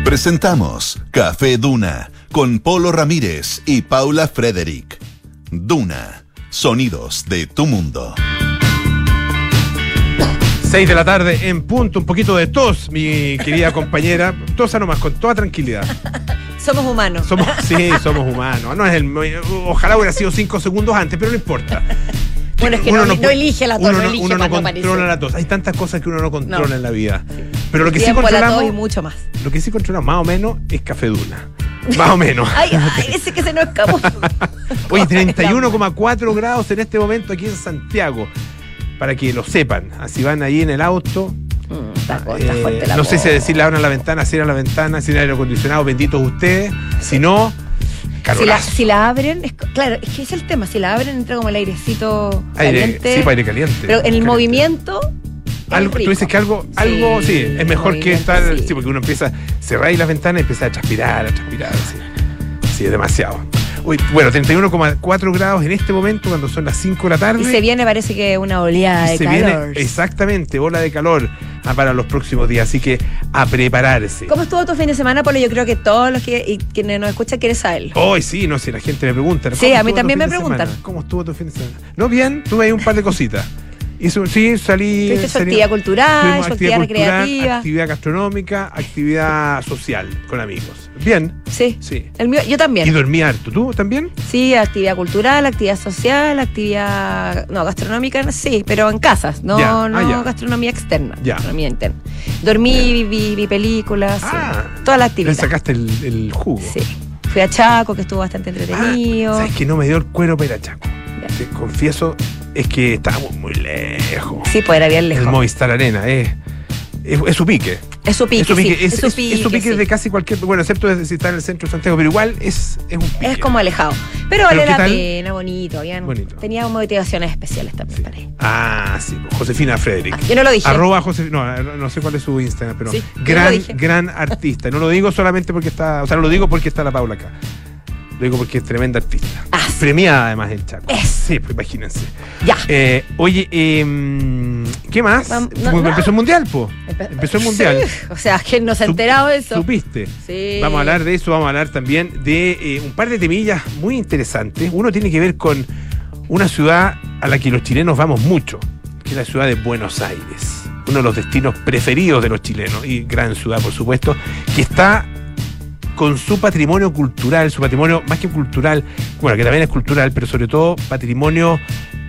Presentamos Café Duna con Polo Ramírez y Paula Frederick. Duna, sonidos de tu mundo. 6 de la tarde en punto, un poquito de tos, mi querida compañera. Tosa nomás, con toda tranquilidad. Somos humanos. Sí, somos humanos. No es ojalá hubiera sido 5 segundos antes, pero no importa. Bueno, es que uno no elige la tos, uno no controla la tos. Hay tantas cosas que uno no controla en la vida. Sí. Pero lo que sí controlamos, y mucho más. Lo que sí controlamos más o menos es Café Duna. Más o menos. Ay, ese que se nos escapó. Oye, 31,4 grados en este momento aquí en Santiago. Para que lo sepan. Así van ahí en el auto. Está fuerte la no sé si decirle abran la ventana, cierran la ventana, sin aire acondicionado, benditos ustedes. Si no, si la abren, claro, es que ese es el tema. Si la abren, entra como el airecito caliente. Sí, para aire caliente. Pero en el movimiento. Tú dices que algo sí, es mejor que estar. Sí, porque uno empieza a cerrar ahí las ventanas y empieza a transpirar. Sí, es demasiado. Bueno, 31,4 grados en este momento cuando son las 5 de la tarde. Y se viene, parece que una oleada de calor. Exactamente, ola de calor para los próximos días, así que a prepararse. ¿Cómo estuvo tu fin de semana, Polo? Yo creo que todos los quienes nos escuchan quieren saberlo. Sí, no sé, la gente me pregunta. Sí, a mí también me preguntan. ¿Cómo estuvo tu fin de semana? No, bien, tuve ahí un par de cositas. Salí. ¿Tuviste su actividad cultural, su actividad recreativa? Actividad gastronómica, actividad social con amigos. Bien. Sí. El mío, yo también. ¿Y dormí harto? ¿Tú también? Sí, actividad cultural, actividad social, gastronómica, sí, pero en casas, no gastronomía externa. Gastronomía interna. Dormí, vi películas, toda la actividad. Le sacaste el jugo. Sí. Fui a Chaco, que estuvo bastante entretenido. ¿Sabes que no me dio el cuero para ir a Chaco? Te confieso, es que estábamos muy lejos. Sí, pues era bien lejos. El Movistar Arena, es su pique. Es su pique, es su pique de casi cualquier... Bueno, excepto si está en el centro de Santiago, pero igual es un pique. Es como alejado. Pero vale la pena, bonito. Tenía motivaciones especiales también para ir. Sí, Josefina Frederick. Yo no lo dije. No sé cuál es su Instagram, pero sí, gran artista. No lo digo solamente porque está... O sea, no lo digo porque está la Paula acá. Lo digo porque es tremenda artista. Sí. Premiada además en Chaco. Sí, pues imagínense. Ya. Oye, ¿qué más? Empezó el Mundial, po. Empezó el Mundial. Sí. O sea, ¿quién no se ha enterado de eso? ¿Supiste? Sí. Vamos a hablar de eso, vamos a hablar también de un par de temillas muy interesantes. Uno tiene que ver con una ciudad a la que los chilenos vamos mucho, que es la ciudad de Buenos Aires. Uno de los destinos preferidos de los chilenos, y gran ciudad, por supuesto, que está con su patrimonio cultural, su patrimonio más que cultural, bueno, que también es cultural, pero sobre todo patrimonio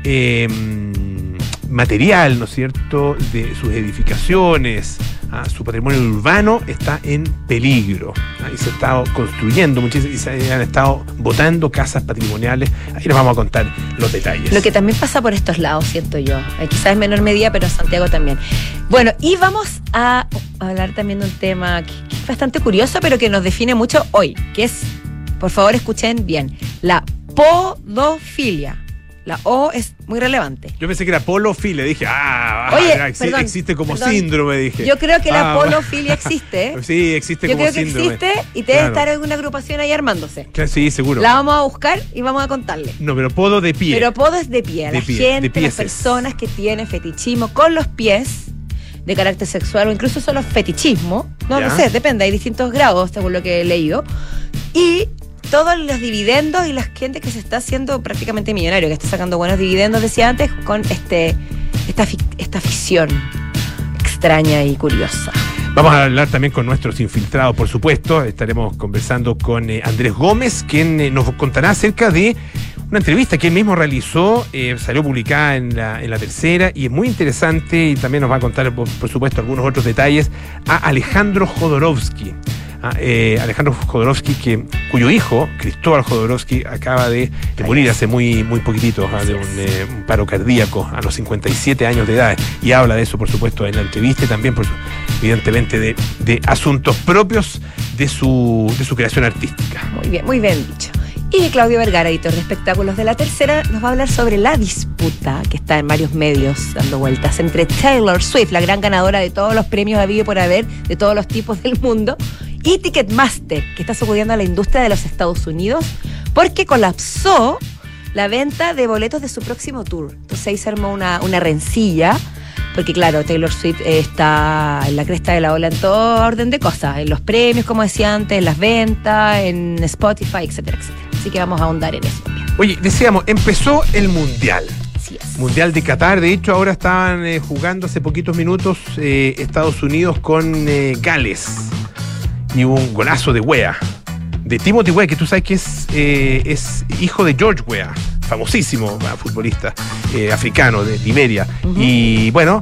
material, ¿no es cierto?, de sus edificaciones, su patrimonio urbano está en peligro. Y se ha estado construyendo muchísimo y se han estado botando casas patrimoniales. Ahí les vamos a contar los detalles. Lo que también pasa por estos lados, siento yo. Quizás en menor medida, pero Santiago también. Bueno, y vamos a hablar también de un tema que es bastante curioso, pero que nos define mucho hoy, que es, por favor, escuchen bien, la podofilia. La O es muy relevante. Yo pensé que era polofilia, dije, existe como síndrome, dije. Yo creo que la polofilia existe. Sí, existe como síndrome. Yo creo que existe y debe estar en una agrupación ahí armándose. Sí, seguro. La vamos a buscar y vamos a contarle. No, pero podo de pie. Pero podo es de pie. Las personas que tienen fetichismo con los pies de carácter sexual o incluso solo fetichismo. No sé, depende, hay distintos grados según lo que he leído. Y todos los dividendos y la gente que se está haciendo prácticamente millonario, que está sacando buenos dividendos, decía antes, con esta ficción extraña y curiosa. Vamos a hablar también con nuestros infiltrados, por supuesto. Estaremos conversando con Andrés Gómez, quien nos contará acerca de una entrevista que él mismo realizó, salió publicada en la Tercera, y es muy interesante, y también nos va a contar, por supuesto, algunos otros detalles, a Alejandro Jodorowsky. Alejandro Jodorowsky, cuyo hijo, Cristóbal Jodorowsky, acaba de morir hace muy poquitito, de un paro cardíaco a los 57 años de edad, y habla de eso, por supuesto, en la entrevista, y también, evidentemente, de asuntos propios de su creación artística. Muy bien dicho. Y Claudio Vergara, editor de espectáculos de La Tercera, nos va a hablar sobre la disputa que está en varios medios dando vueltas entre Taylor Swift, la gran ganadora de todos los premios habido por haber, de todos los tipos del mundo, y Ticketmaster, que está sacudiendo a la industria de los Estados Unidos porque colapsó la venta de boletos de su próximo tour. Entonces ahí se armó una rencilla porque claro, Taylor Swift está en la cresta de la ola en todo orden de cosas, en los premios, como decía antes, en las ventas, en Spotify, etcétera, etcétera. Así que vamos a ahondar en eso también. Oye, decíamos, empezó el Mundial. Así es. Mundial de Qatar. De hecho, ahora estaban jugando hace poquitos minutos Estados Unidos con Gales. Y hubo un golazo de Weah, de Timothy Weah, que tú sabes que es hijo de George Weah, famosísimo futbolista africano de Liberia. Uh-huh. Y bueno,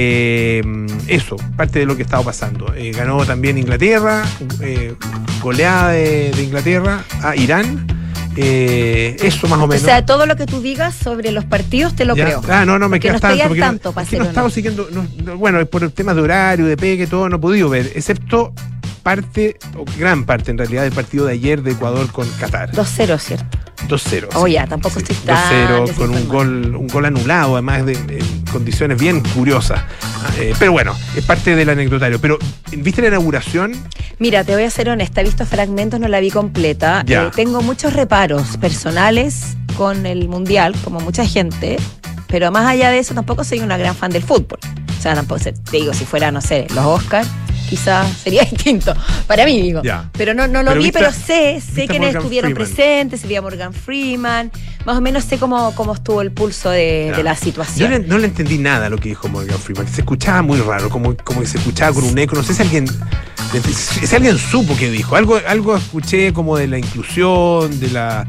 eso, parte de lo que estaba pasando. Ganó también Inglaterra, goleada de Inglaterra a Irán. Eso más o menos. O sea, todo lo que tú digas sobre los partidos te lo creo. No me queda tanto. Porque tanto no he estado siguiendo. Bueno, por el tema de horario, de pegue, todo, no he podido ver, excepto gran parte en realidad del partido de ayer de Ecuador con Qatar. 2-0, ¿cierto? 2-0. Oh, ya, tampoco estoy tan 2-0 con un gol anulado, además en condiciones bien curiosas. Pero bueno, es parte del anecdotario. Pero, ¿viste la inauguración? Mira, te voy a ser honesta, he visto fragmentos, no la vi completa. Tengo muchos reparos personales con el Mundial, como mucha gente, pero más allá de eso tampoco soy una gran fan del fútbol. O sea, tampoco te digo, si fuera, no sé, los Oscars, quizás sería distinto. Para mí, digo. Pero no lo vi, pero sé quiénes estuvieron presentes, se vi a Morgan Freeman, más o menos sé cómo estuvo el pulso de la situación. Yo no le entendí nada a lo que dijo Morgan Freeman, que se escuchaba muy raro, como que se escuchaba con un eco. No sé si alguien supo qué dijo. Algo escuché como de la inclusión, de la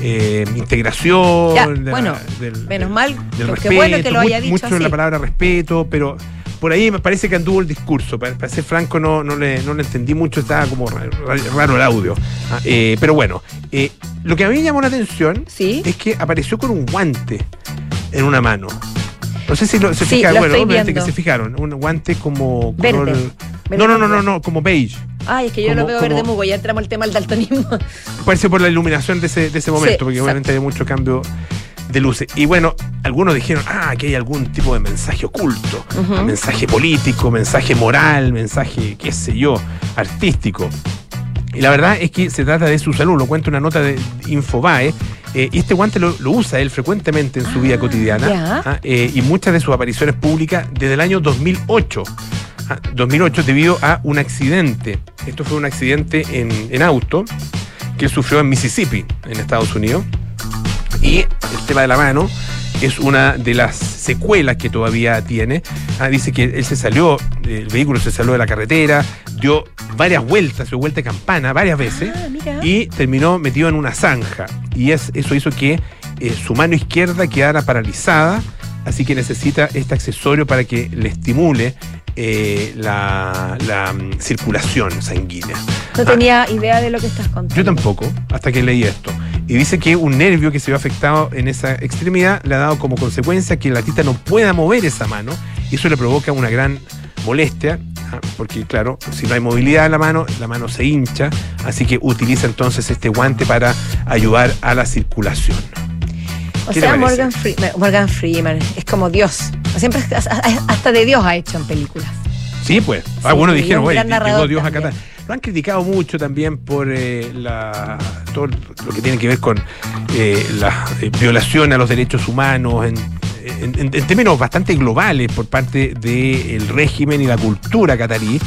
integración. Menos mal, del respeto, qué bueno que lo haya dicho mucho así. La palabra respeto, pero por ahí me parece que anduvo el discurso. Para ser franco, no le entendí mucho, estaba como raro el audio. Pero bueno, lo que a mí me llamó la atención es que apareció con un guante en una mano. No sé si se fijaron. Bueno, obviamente que se fijaron. Un guante como verde. No, como beige. Ay, es que yo lo veo verde mugo, ya entramos el tema del daltonismo. Parece por la iluminación de ese momento, porque obviamente hay mucho cambio de luces. Y bueno, algunos dijeron, que hay algún tipo de mensaje oculto, mensaje político, mensaje moral, mensaje, qué sé yo, artístico. Y la verdad es que se trata de su salud, lo cuenta una nota de Infobae, y este guante lo usa él frecuentemente en su vida cotidiana, y muchas de sus apariciones públicas desde el año 2008. 2008 debido a un accidente. Esto fue un accidente en auto que él sufrió en Mississippi, en Estados Unidos. Y el tema de la mano es una de las secuelas que todavía tiene. Dice que el vehículo se salió de la carretera, dio varias vueltas, dio vuelta de campana varias veces y terminó metido en una zanja. Y eso hizo que su mano izquierda quedara paralizada, así que necesita este accesorio para que le estimule la circulación sanguínea. No tenía idea de lo que estás contando. Yo tampoco, hasta que leí esto. Y dice que un nervio que se vio afectado en esa extremidad le ha dado como consecuencia que el artista no pueda mover esa mano, y eso le provoca una gran molestia, porque claro, si no hay movilidad en la mano se hincha, así que utiliza entonces este guante para ayudar a la circulación. O sea, Morgan Freeman es como Dios. Siempre, hasta de Dios ha hecho en películas. Sí, pues. Algunos dijeron, llegó Dios a Qatar. Lo han criticado mucho también por todo lo que tiene que ver con la violación a los derechos humanos en términos bastante globales por parte del régimen y la cultura catarí.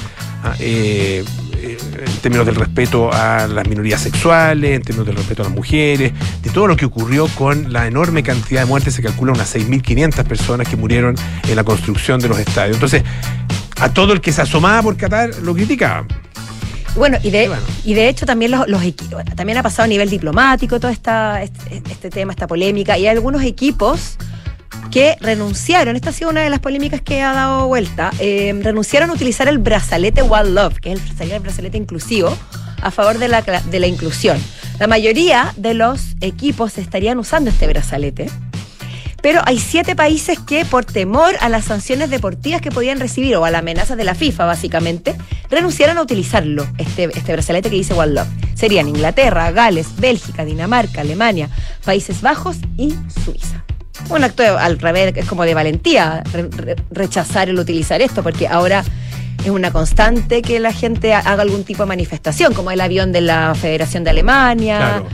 En términos del respeto a las minorías sexuales, en términos del respeto a las mujeres, de todo lo que ocurrió con la enorme cantidad de muertes. Se calcula unas 6.500 personas que murieron en la construcción de los estadios. Entonces, a todo el que se asomaba por Qatar lo criticaban. Bueno, y de hecho también los equipos, también ha pasado a nivel diplomático todo este tema, esta polémica, y hay algunos equipos que renunciaron, esta ha sido una de las polémicas que ha dado vuelta, renunciaron a utilizar el brazalete One Love, que es el brazalete inclusivo, a favor de la inclusión. La mayoría de los equipos estarían usando este brazalete, pero hay 7 países que, por temor a las sanciones deportivas que podían recibir o a las amenazas de la FIFA, básicamente, renunciaron a utilizarlo, este brazalete que dice One Love. Serían Inglaterra, Gales, Bélgica, Dinamarca, Alemania, Países Bajos y Suiza. Un acto al revés, es como de valentía rechazar el utilizar esto, porque ahora es una constante que la gente haga algún tipo de manifestación, como el avión de la Federación de Alemania. Claro.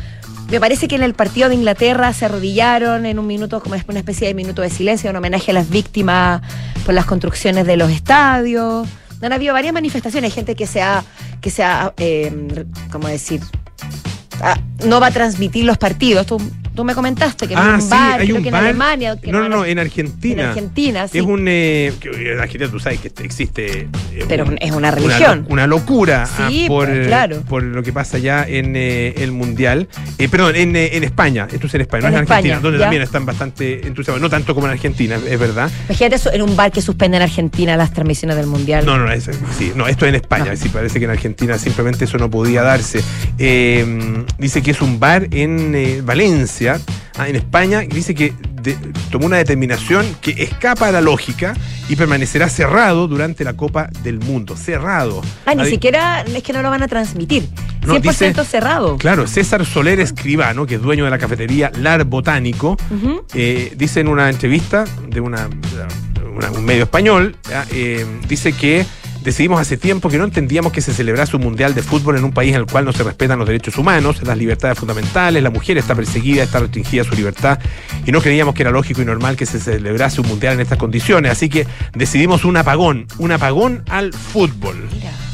Me parece que en el partido de Inglaterra se arrodillaron en un minuto, como una especie de minuto de silencio, en homenaje a las víctimas por las construcciones de los estadios. Han habido varias manifestaciones, hay gente que se ha ¿cómo decir? No va a transmitir los partidos. Tú me comentaste que hay un bar, hay creo un que bar. En Alemania. Que no, en Argentina. En Argentina, sí. Es en Argentina tú sabes que existe. Pero es una religión. Una locura sí, claro. por lo que pasa ya en el Mundial. Perdón, en España. Esto es en España, no es en Argentina, donde también están bastante entusiasmados. No tanto como en Argentina, es verdad. Imagínate en un bar que suspende en Argentina las transmisiones del Mundial. No, esto es en España. Sí, parece que en Argentina simplemente eso no podía darse. Dice que es un bar en Valencia. En España, dice que tomó una determinación que escapa a la lógica y permanecerá cerrado durante la Copa del Mundo. Cerrado. Ni siquiera es que no lo van a transmitir. 100% dice, cerrado. Claro, César Soler Escribano, que es dueño de la cafetería Lar Botánico, dice en una entrevista de un medio español, dice que decidimos hace tiempo que no entendíamos que se celebrase un mundial de fútbol en un país en el cual no se respetan los derechos humanos, las libertades fundamentales, la mujer está perseguida, está restringida su libertad, y no creíamos que era lógico y normal que se celebrase un mundial en estas condiciones. Así que decidimos un apagón al fútbol.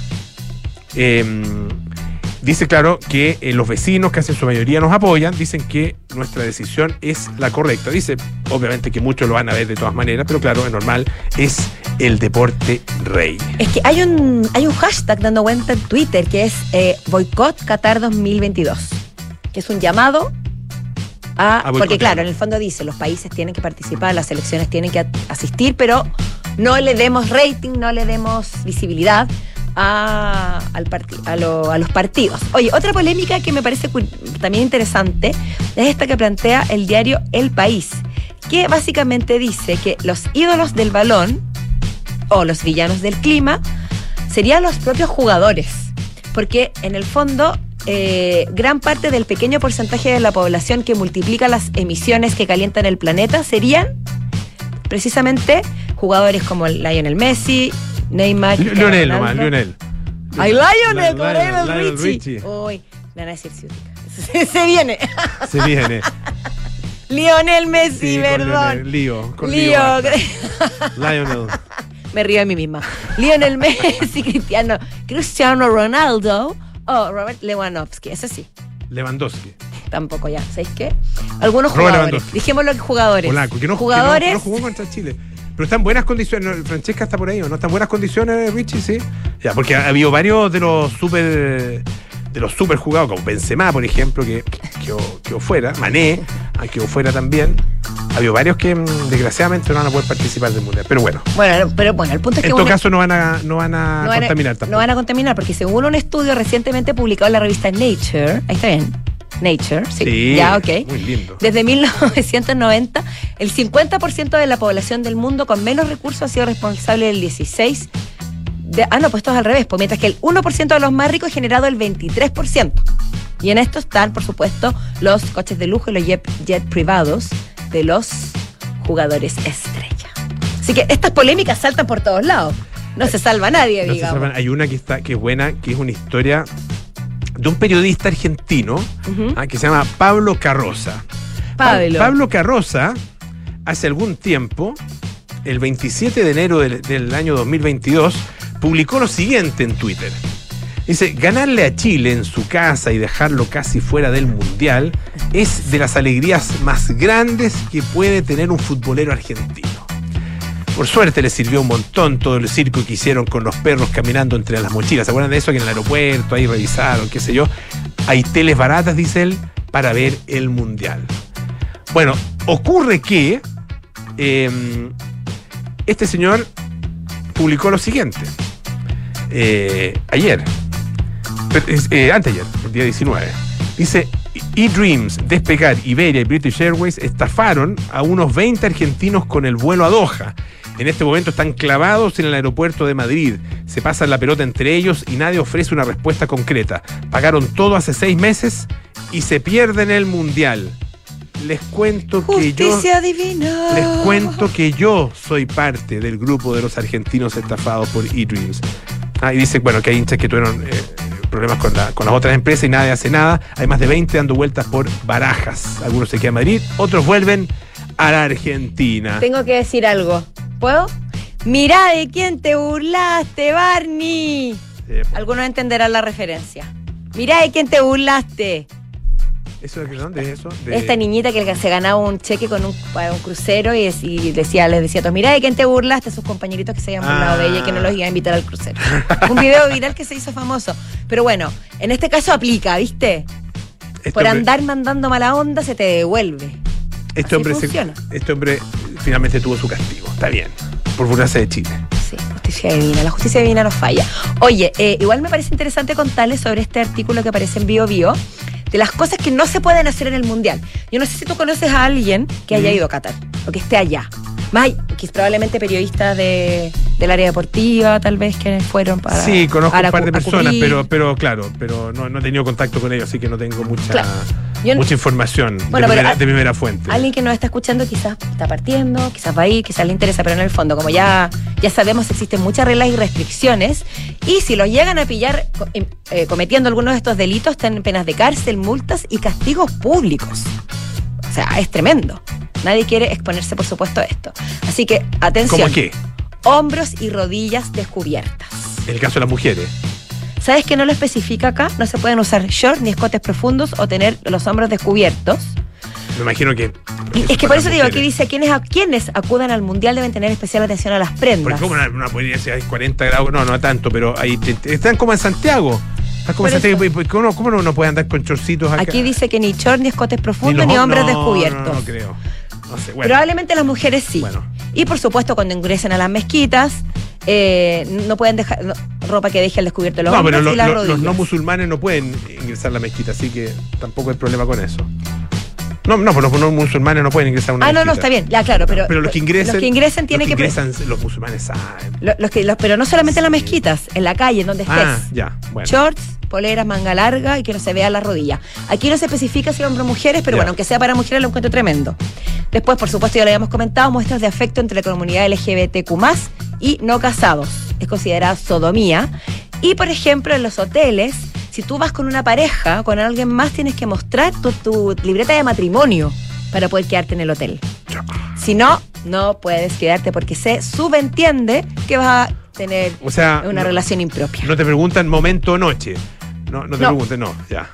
Dice, claro, que los vecinos, que en su mayoría nos apoyan, dicen que nuestra decisión es la correcta. Dice, obviamente que muchos lo van a ver de todas maneras, pero claro, es normal, es el deporte rey. Es que hay un hashtag dando vuelta en Twitter que es Boicot Qatar 2022, que es un llamado porque claro, en el fondo dice, los países tienen que participar, las selecciones tienen que asistir, pero no le demos rating, no le demos visibilidad a los partidos. Oye, otra polémica que me parece también interesante es esta que plantea el diario El País, que básicamente dice que los ídolos del balón o los villanos del clima serían los propios jugadores, porque en el fondo gran parte del pequeño porcentaje de la población que multiplica las emisiones que calientan el planeta serían precisamente jugadores como Lionel Messi, Neymar, Lionel. Ay, Lionel Richie. Uy, me van a decir se viene. Lionel Messi, perdón. Lionel. Me río de mí misma. Lionel Messi, Cristiano Ronaldo o Robert Lewandowski, eso sí. Lewandowski. Tampoco ya, ¿sabéis qué? Algunos jugadores. Dijémoslo que jugadores. Polaco, que no jugó contra Chile. Pero están buenas condiciones. Francesca está por ahí, ¿o no? ¿Están buenas condiciones, Richie? Sí. Ya, porque ha habido varios de los super jugados, como Benzema, por ejemplo, que quedó fuera. Mané quedó fuera también. Ha habido varios que desgraciadamente no van a poder participar del mundial. Pero bueno. El punto es que en todo caso no van a contaminar tampoco. No van a contaminar, porque según un estudio recientemente publicado en la revista Nature, ahí está bien. Nature, sí, ya, ok. Muy lindo. Desde 1990, el 50% de la población del mundo con menos recursos ha sido responsable del 16%. Pues esto es al revés, mientras que el 1% de los más ricos ha generado el 23%. Y en esto están, por supuesto, los coches de lujo y los jet privados de los jugadores estrella. Así que estas polémicas saltan por todos lados. No se salva nadie, digamos. Hay una que es buena, que es una historia de un periodista argentino que se llama Pablo Carroza. Pablo Carroza, hace algún tiempo, el 27 de enero del año 2022, publicó lo siguiente en Twitter. Dice, ganarle a Chile en su casa y dejarlo casi fuera del Mundial es de las alegrías más grandes que puede tener un futbolero argentino. Por suerte le sirvió un montón todo el circo que hicieron con los perros caminando entre las mochilas. ¿Se acuerdan de eso? Que en el aeropuerto ahí revisaron, qué sé yo. Hay teles baratas, dice él, para ver el Mundial. Bueno, ocurre que este señor publicó lo siguiente. Anteayer, el día 19. Dice, eDreams, Despegar, Iberia y British Airways estafaron a unos 20 argentinos con el vuelo a Doha. En este momento están clavados en el aeropuerto de Madrid. Se pasan la pelota entre ellos y nadie ofrece una respuesta concreta. Pagaron todo hace 6 meses y se pierden el Mundial. Les cuento que yo soy parte del grupo de los argentinos estafados por eDreams. Y dice, bueno, que hay hinchas que tuvieron problemas con las otras empresas y nadie hace nada. Hay más de 20 dando vueltas por Barajas. Algunos se quedan en Madrid, otros vuelven a la Argentina. Tengo que decir algo. ¿Puedo? Mirá de quién te burlaste, Barney. Algunos entenderán la referencia. Mirá de quién te burlaste. ¿Eso de dónde es eso? Esta niñita que se ganaba un cheque con un crucero y les decía a todos, mirá de quién te burlaste, sus compañeritos que se habían burlado de ella y que no los iba a invitar al crucero. Un video viral que se hizo famoso. Pero bueno, en este caso aplica, ¿viste? Por andar mandando mala onda se te devuelve. Este hombre finalmente tuvo su castigo. Está bien. Por burlarse de Chile. Sí, justicia divina. La justicia divina no falla. Oye, igual me parece interesante contarles sobre este artículo que aparece en Bio Bio, de las cosas que no se pueden hacer en el Mundial. Yo no sé si tú conoces a alguien que haya ido a Qatar o que esté allá. Más que es probablemente periodistas del área deportiva, tal vez, que fueron para... Sí, conozco un par de personas, pero claro, no he tenido contacto con ellos, así que no tengo mucha información de primera fuente. Alguien que nos está escuchando quizás está partiendo, quizás va a ir, quizás le interesa, pero en el fondo, como ya sabemos, existen muchas reglas y restricciones, y si los llegan a pillar cometiendo algunos de estos delitos, tienen penas de cárcel, multas y castigos públicos. O sea, es tremendo. Nadie quiere exponerse, por supuesto, a esto. Así que, atención. ¿Cómo qué? Hombros y rodillas descubiertas. En el caso de las mujeres. ¿Sabes que no lo especifica acá? No se pueden usar shorts ni escotes profundos o tener los hombros descubiertos. Me imagino que... Es que por eso digo, aquí dice, quienes acudan al Mundial deben tener especial atención a las prendas. Porque como una podría ser 40 grados, no tanto, pero ahí están como en Santiago. ¿Cómo no puede andar con chorcitos acá? Aquí dice que ni shorts, ni escotes profundos, ni hombros descubiertos. No creo. No sé, bueno. Probablemente las mujeres sí. Bueno. Y por supuesto, cuando ingresen a las mezquitas, no pueden dejar ropa que deje al descubierto los hombros y las rodillas. Los no musulmanes no pueden ingresar a la mezquita, así que tampoco hay problema con eso. No, pues los no musulmanes no pueden ingresar a una mezquita. No, está bien, ya claro, pero los que ingresen tienen que... Los musulmanes saben. Pero no solamente en las mezquitas, en la calle, en donde estés. Ya, bueno. Shorts, poleras, manga larga y que no se vea la rodilla. Aquí no se especifica si hombres o mujeres, pero bueno, aunque sea para mujeres lo encuentro tremendo. Después, por supuesto, ya lo habíamos comentado, muestras de afecto entre la comunidad LGBTQ+, y no casados. Es considerada sodomía. Y, por ejemplo, en los hoteles, si tú vas con una pareja, con alguien más, tienes que mostrar tu libreta de matrimonio para poder quedarte en el hotel. Si no, no puedes quedarte porque se subentiende que vas a tener una relación impropia. No te preguntan momento o noche. No te pregunten, ya.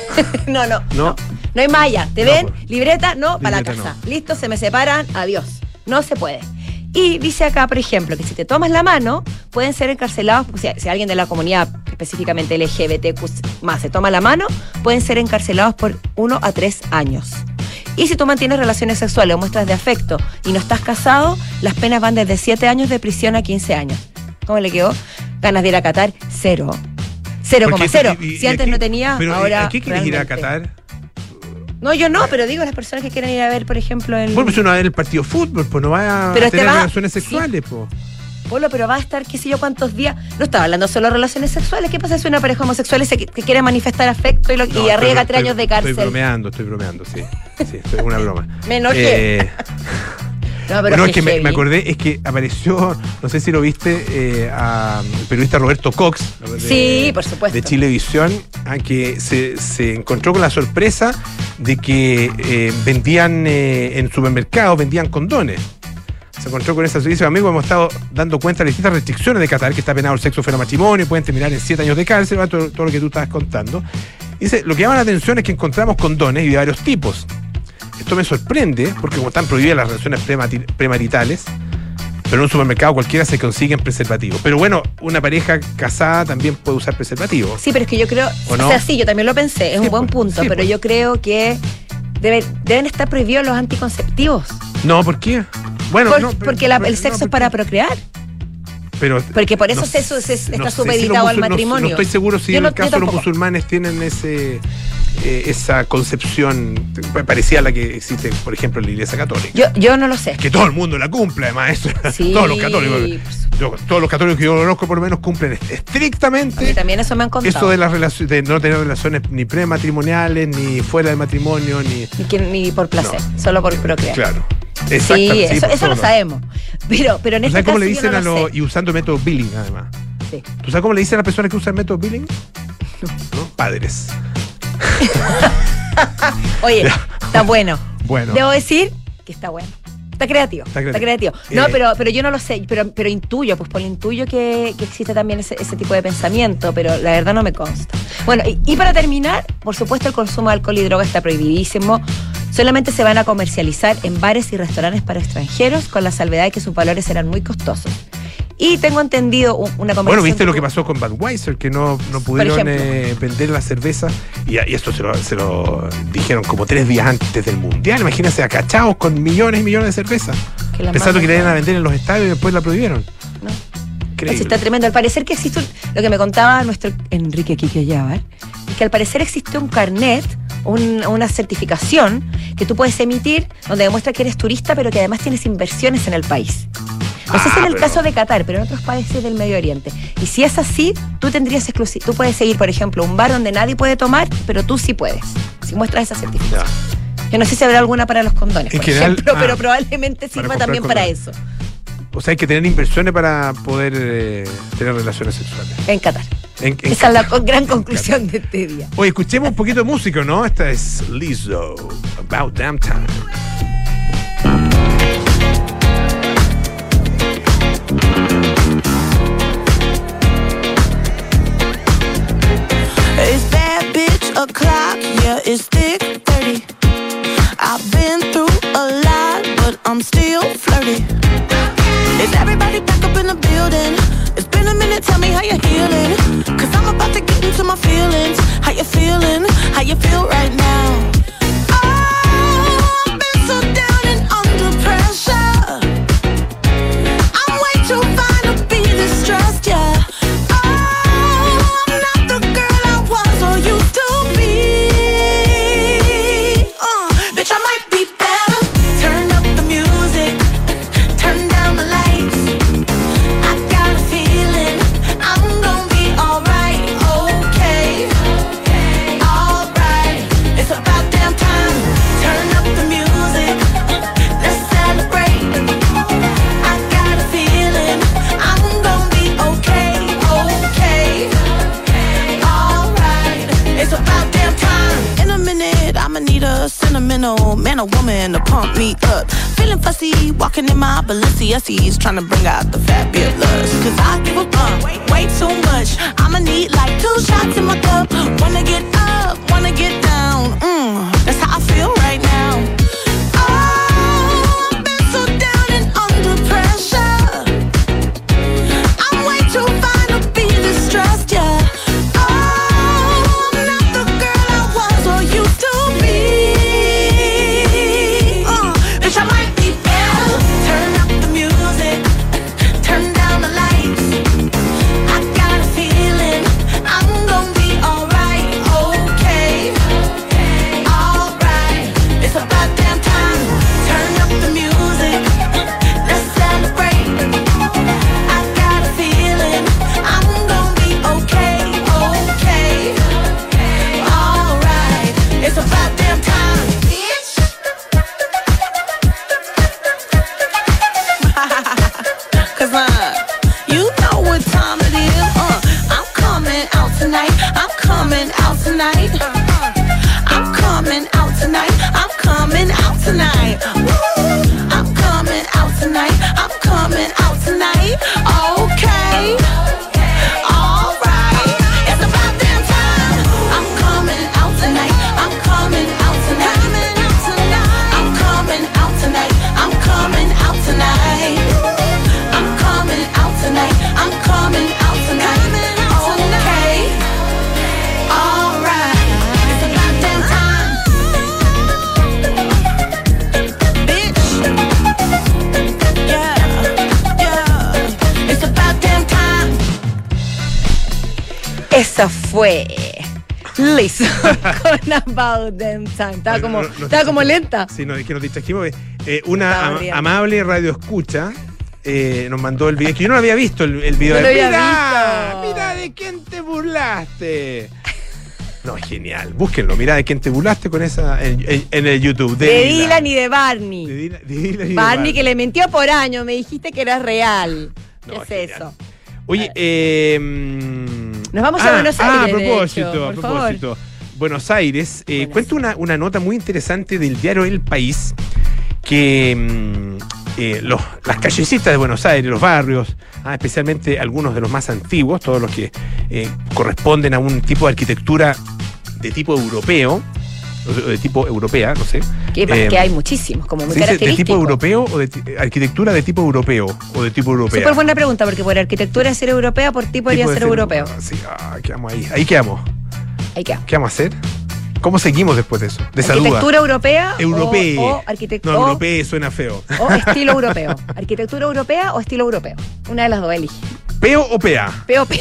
No hay malla. Te ven, libreta, para la casa. Listo, se me separan, adiós. No se puede. Y dice acá, por ejemplo, que si te tomas la mano, pueden ser encarcelados, si alguien de la comunidad, específicamente LGBTQ+, se toma la mano, pueden ser encarcelados por 1 a 3 años. Y si tú mantienes relaciones sexuales o muestras de afecto y no estás casado, las penas van desde 7 años de prisión a 15 años. ¿Cómo le quedó? Ganas de ir a Qatar, 0. 0,0. Si antes no tenía, pero ahora ¿a qué quieres ir a Qatar? No, yo no, pero digo las personas que quieren ir a ver, por ejemplo, pues uno va a ver el partido de fútbol, pues no va a tener relaciones sexuales, pues. Polo, pero va a estar, qué sé yo, cuántos días. No estaba hablando solo de relaciones sexuales. ¿Qué pasa si una pareja homosexual que quiere manifestar afecto y arriesga 3 años de cárcel? Estoy bromeando, sí. Sí, es una broma. Me enojé. No, es que me acordé, es que apareció, no sé si lo viste, a el periodista Roberto Cox. Sí, por supuesto. De Chilevisión, que se encontró con la sorpresa de que vendían en supermercados, vendían condones. Se encontró con esa dice, amigo, hemos estado dando cuenta de las distintas restricciones de Qatar, que está penado el sexo fuera de matrimonio, pueden terminar en 7 años de cárcel, todo lo que tú estabas contando. Dice, lo que llama la atención es que encontramos condones y de varios tipos. Esto me sorprende, porque como están prohibidas las relaciones premaritales, pero en un supermercado cualquiera se consiguen preservativos. Pero bueno, una pareja casada también puede usar preservativos. Sí, pero es que yo creo, sí, yo también lo pensé, es un buen punto, pero yo creo que deben estar prohibidos los anticonceptivos. No, ¿por qué? Bueno, porque el sexo es para procrear. Porque por eso está supeditado al matrimonio. No estoy seguro si en el caso de los musulmanes tienen esa concepción parecida a la que existe, por ejemplo, en la Iglesia Católica. Yo no lo sé. Que todo el mundo la cumple, además. Eso, sí, todos los católicos. Todos los católicos que yo conozco, por lo menos, cumplen estrictamente. A mí también eso me han contado. Eso de no tener relaciones ni prematrimoniales, ni fuera del matrimonio, ni por placer, solo por procrear. Claro. Sí, eso lo sabemos. Pero en este caso cómo le dicen y usando método Billing, además? Sí. ¿Tú sabes cómo le dicen a las personas que usan método Billing? ¿no? Padres. Oye, está bueno. Bueno. Debo decir que está bueno. Está creativo. No, pero yo no lo sé, pero intuyo, intuyo que existe también ese tipo de pensamiento, pero la verdad no me consta. Bueno, y para terminar, por supuesto el consumo de alcohol y droga está prohibidísimo. Solamente se van a comercializar en bares y restaurantes para extranjeros, con la salvedad de que sus valores serán muy costosos. Y tengo entendido una conversación... Bueno, viste lo que pasó con Budweiser, que no pudieron vender la cerveza, y esto se lo dijeron como 3 días antes del Mundial. Imagínense, acachados con millones y millones de cerveza, pensando que la iban a vender en los estadios y después la prohibieron. No. Eso está tremendo. Al parecer que existe, lo que me contaba nuestro Enrique Quique Llávar, es que al parecer existe un carnet, una certificación que tú puedes emitir donde demuestra que eres turista, pero que además tienes inversiones en el país. No sé si en el caso de Qatar, pero en otros países del Medio Oriente. Y si es así, tú tendrías tú puedes seguir, por ejemplo, un bar donde nadie puede tomar, pero tú sí puedes, si muestras esa certificación. Yo no sé si habrá alguna para los condones, por ejemplo, pero probablemente sirva también para eso. O sea, hay que tener inversiones para poder tener relaciones sexuales. En Qatar. Esa es la gran conclusión de este día. Oye, escuchemos un poquito de música, ¿no? Esta es Lizzo, About Damn Time. It's bad bitch o'clock, yeah, it's thick 30. I've been through a lot, but I'm still flirty. Is everybody back up in the building? It's been a minute, tell me how you're healing. Cause I'm about to get into my feelings. How you feeling? How you feel right now? Oh, I've been so down and under pressure. I'm way too fine to be distressed, yeah. Oh, I'm not the girl I was or used to be. Bitch, I might be better. Turn up the music. Turn down the lights. I got a feeling I'm gonna be alright. Okay. Alright. It's about damn time. Turn up the music. Let's celebrate. I got a feeling I'm gonna be okay. Okay. Alright. It's about damn time. In a minute, I'ma need a sentimental man or woman to pump me up. Feeling fussy, walking in my Balenciennes, trying to bring out the fabulous. Cause I give a fuck way too much. I'ma need like 2 shots in my cup. Wanna get up, wanna get down. That's how I feel right now. Oh, I've been so down and under pressure. I'm way too fine to be distressed, yeah. Oh, I'm not the girl I was or used to be. Bitch, I might be better. Turn up the music. Turn down the lights. I got a feeling I'm gonna be alright. Okay. Alright. It's about damn time. Turn up the music. Let's celebrate. I got a feeling I'm gonna be okay. Okay. Alright. It's about damn time. Bitch. Cause you know what time it is. I'm coming out tonight. I'm coming out tonight. I'm coming out tonight. I'm coming out tonight. Woo. I'm coming out tonight. I'm coming out tonight. Okay. Alright. It's about damn time. I'm coming out tonight. I'm coming out tonight. I'm coming out tonight. I'm coming out tonight. I'm coming out tonight. I'm coming out tonight. Okay. Alright. It's about damn time. Bitch. Yeah. Yeah. It's about damn time. Esa fue Lizzo con About Damn Time. Estaba como lenta. Sí, es que nos distrajimos. Una Estaba riendo. amable radio escucha nos mandó el video, que yo no lo había visto el video. No lo había visto. Mira de quién te burlaste. No, es genial. Búsquenlo. Mira de quién te burlaste con esa en el YouTube. De Dylan y de Barney. De Dylan y de Barney que le mintió por año. Me dijiste que era real. No, ¿Qué es genial. eso? Oye, Nos vamos a Buenos Aires. A propósito. Buenos Aires, cuento una nota muy interesante del diario El País, que las callecitas de Buenos Aires, los barrios, especialmente algunos de los más antiguos, todos los que corresponden a un tipo de arquitectura de tipo europeo, o de tipo europea, no sé. Que hay muchísimos, como muy característicos. ¿De tipo europeo o de arquitectura de tipo europeo o de tipo europea? Súper buena pregunta, porque por arquitectura es ser europea, por tipo debería ser europeo. Sí, quedamos ahí. Ahí quedamos. ¿Qué vamos a hacer? ¿Cómo seguimos después de eso? De esa duda. ¿Arquitectura europea? Europea. O arquitectura. No, europea suena feo. O estilo europeo. ¿Arquitectura europea o estilo europeo? Una de las dos, elige. ¿Peo o PA? POP.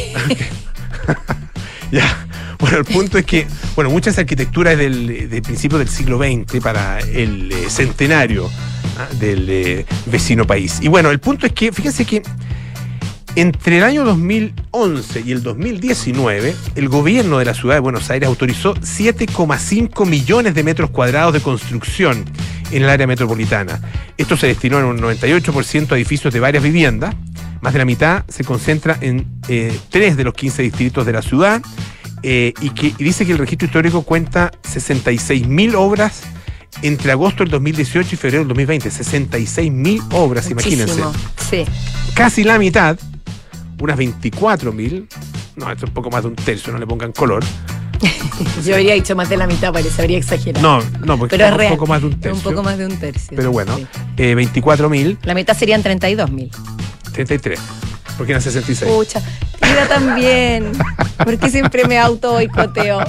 Ya. Bueno, el punto es que, muchas arquitecturas del principio del siglo XX para el centenario del vecino país. Y bueno, el punto es que, fíjense que entre el año 2011 y el 2019, el gobierno de la ciudad de Buenos Aires autorizó 7,5 millones de metros cuadrados de construcción en el área metropolitana. Esto se destinó en un 98% a edificios de varias viviendas. Más de la mitad se concentra en 3 de los 15 distritos de la ciudad. Y dice que el registro histórico cuenta 66.000 obras entre agosto del 2018 y febrero del 2020. 66.000 obras, muchísimo. Imagínense. Sí. Casi la mitad, unas 24.000. No, esto es un poco más de un tercio, no le pongan color. Yo habría dicho más de la mitad, parece, habría exagerado. No, porque es un poco más de un tercio. Un poco más de un tercio. Pero bueno, sí. 24.000. La mitad serían 32.000. 33. Porque eran 66. Pucha, mira también. Porque siempre me auto-boicoteo.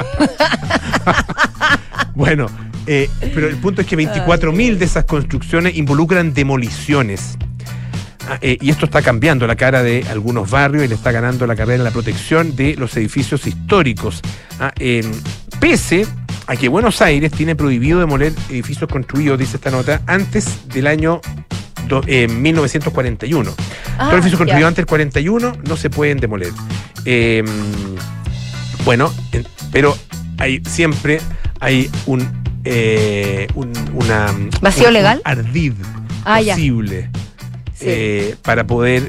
Bueno, pero el punto es que 24.000 de esas construcciones involucran demoliciones. Y esto está cambiando la cara de algunos barrios y le está ganando la carrera en la protección de los edificios históricos. Pese a que Buenos Aires tiene prohibido demoler edificios construidos, dice esta nota, antes del año 1941. Los edificios construidos antes del 41 no se pueden demoler. Pero siempre hay un vacío legal, un ardid posible para poder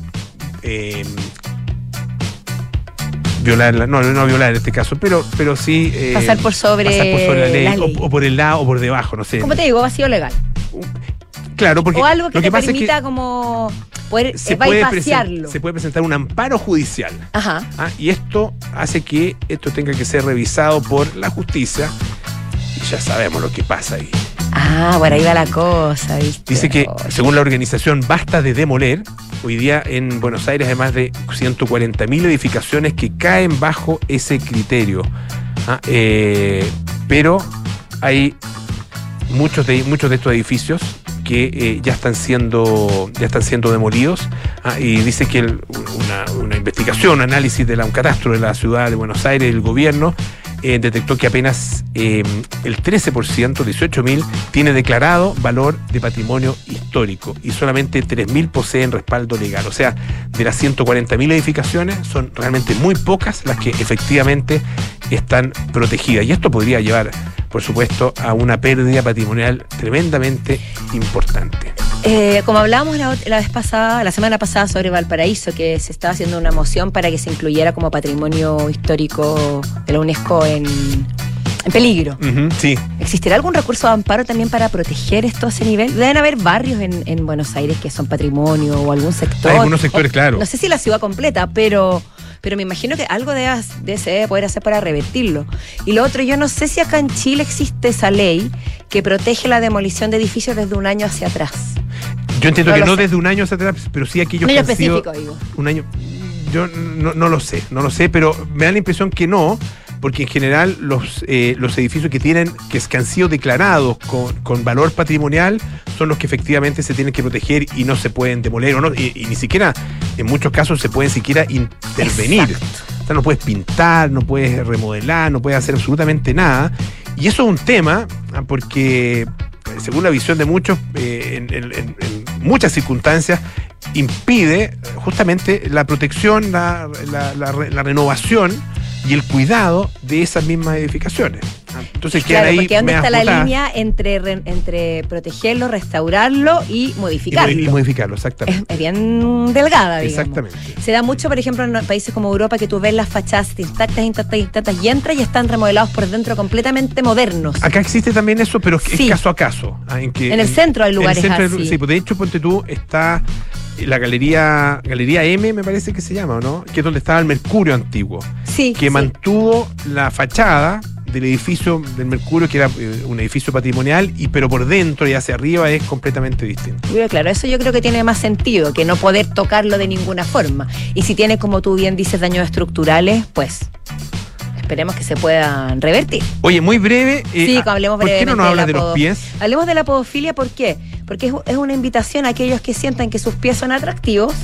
violarla, no violar en este caso, pero sí pasar por sobre la ley. O por el lado o por debajo, no sé. ¿Cómo te digo? Vacío legal. Claro, porque o algo que lo que te pasa permita es que como poder se puede presentar un amparo judicial. Ajá. Y esto hace que esto tenga que ser revisado por la justicia y ya sabemos lo que pasa ahí. Por ahí va la cosa, ¿viste? Dice que, según la organización Basta de Demoler, hoy día en Buenos Aires hay más de 140.000 edificaciones que caen bajo ese criterio. Pero hay muchos de estos edificios que ya están siendo demolidos. Y dice que una investigación, un análisis de un catastro de la ciudad de Buenos Aires, el gobierno, detectó que apenas el 13%, 18.000, tiene declarado valor de patrimonio histórico y solamente 3.000 poseen respaldo legal. O sea, de las 140.000 edificaciones, son realmente muy pocas las que efectivamente están protegidas. Y esto podría llevar, por supuesto, a una pérdida patrimonial tremendamente importante. Como hablábamos la semana pasada sobre Valparaíso, que se estaba haciendo una moción para que se incluyera como patrimonio histórico de la UNESCO en peligro. Sí. ¿Existirá algún recurso de amparo también para proteger esto a ese nivel? Deben haber barrios en Buenos Aires que son patrimonio o algún sector. Hay algunos sectores, claro. No sé si la ciudad completa, pero me imagino que algo de se debe poder hacer para revertirlo. Y lo otro, yo no sé si acá en Chile existe esa ley que protege la demolición de edificios desde un año hacia atrás. Yo entiendo que no desde un año hacia atrás, pero sí aquellos que han sido un año. Yo no lo sé, pero me da la impresión que no, porque en general los edificios que han sido declarados con valor patrimonial son los que efectivamente se tienen que proteger y no se pueden demoler, y ni siquiera, en muchos casos, se pueden siquiera intervenir. Exacto. O sea, no puedes pintar, no puedes remodelar, no puedes hacer absolutamente nada. Y eso es un tema, porque según la visión de muchos, en muchas circunstancias, impide justamente la protección, la renovación y el cuidado de esas mismas edificaciones. Entonces quedan ahí. Porque ¿dónde está la línea entre protegerlo, restaurarlo y modificarlo? Y modificarlo, exactamente. Es bien delgada, digamos. Exactamente. Se da mucho, por ejemplo, en países como Europa, que tú ves las fachadas intactas y entras y están remodelados por dentro completamente modernos. Acá existe también eso, pero es caso a caso. En el centro hay lugares así. Sí, pues de hecho, ponte tú, está la Galería M, me parece que se llama, ¿no? Que es donde estaba el Mercurio antiguo. Sí. Que mantuvo la fachada del edificio del Mercurio, que era un edificio patrimonial, pero por dentro y hacia arriba es completamente distinto. Claro, eso yo creo que tiene más sentido que no poder tocarlo de ninguna forma. Y si tiene, como tú bien dices, daños estructurales, pues esperemos que se puedan revertir. Oye, muy breve. Sí, hablemos brevemente. ¿Por qué no nos hablas de los pies? Hablemos de la podofilia, ¿por qué? Porque es una invitación a aquellos que sientan que sus pies son atractivos.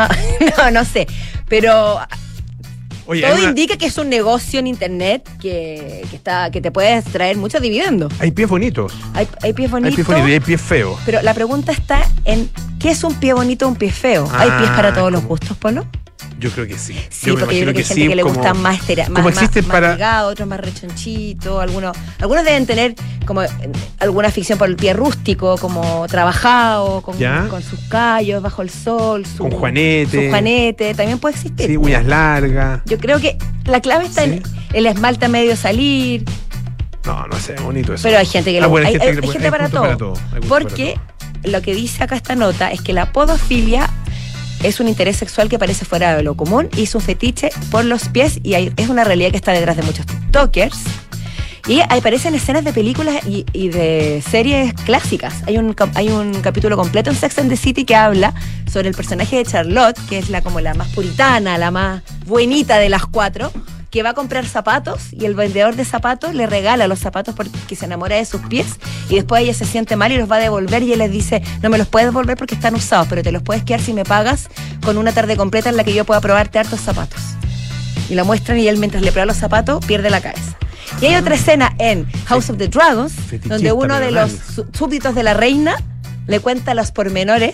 No sé, pero Oye, todo indica que es un negocio en internet que te puede traer muchos dividendos. Hay pies bonitos. Hay pies bonitos. Y hay pies feos. Pero la pregunta está en ¿qué es un pie bonito o un pie feo? ¿Hay pies para todos los gustos, Polo? Yo creo que sí. Sí, porque yo creo que hay gente que le gustan más delgados, otros más rechonchitos, algunos deben tener como alguna afición por el pie rústico, como trabajado, con sus callos bajo el sol, con juanete. Su juanete, también puede existir. Sí, uñas largas. Yo creo que la clave está en el esmalte a medio salir. No sé, bonito eso. Pero hay gente que hay gente para todo. Porque lo que dice acá esta nota es que la podofilia es un interés sexual que parece fuera de lo común y es un fetiche por los pies y es una realidad que está detrás de muchos TikTokers. Y aparecen escenas de películas y de series clásicas. Hay un capítulo completo en Sex and the City que habla sobre el personaje de Charlotte, que es como la más puritana, la más buenita de las cuatro, que va a comprar zapatos y el vendedor de zapatos le regala los zapatos porque se enamora de sus pies y después ella se siente mal y los va a devolver y él les dice, no me los puedes devolver porque están usados, pero te los puedes quedar si me pagas con una tarde completa en la que yo pueda probarte hartos zapatos. Y la muestran y él, mientras le prueba los zapatos, pierde la cabeza. Y hay otra escena en House of the Dragons donde uno de los súbditos de la reina le cuenta los pormenores